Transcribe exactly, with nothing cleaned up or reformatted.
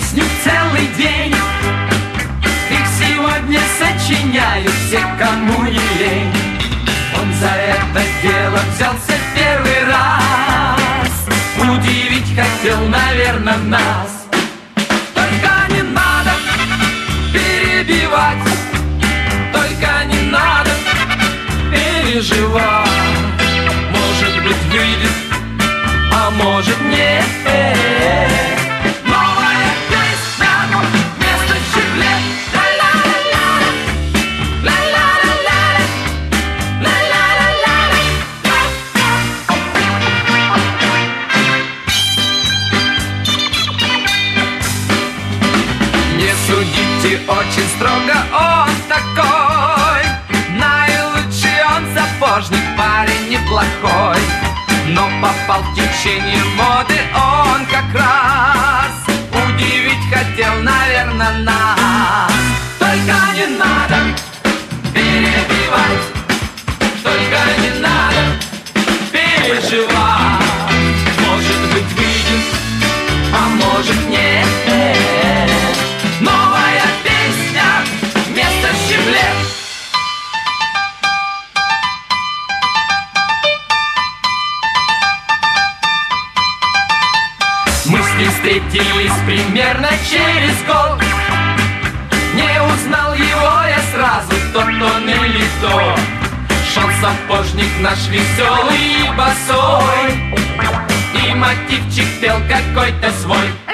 песню целый день. Их сегодня сочиняют все, кому не лень. Он за это дело взялся первый раз. Удивить хотел, наверное, нас. Только не надо перебивать, только не надо переживать. Может быть, выйдет, а может нет. Новая песня вместо щеглет. Ла-ла-ла-ла, ла-ла-ла-ла, ла-ла-ла-ла. Не судите очень строго, он такой. Наилучший он сапожник, парень неплохой. Но попал в течение моды он как раз. Удивить хотел, наверное, нас. Только не надо перебивать, только не надо переживать. Может быть, выйдет, а может нет. Новая песня вместо щеглет. Мы с ним встретились примерно через год. Не узнал его я сразу, тот он или то. Шел сапожник наш веселый и босой, и мотивчик пел какой-то свой.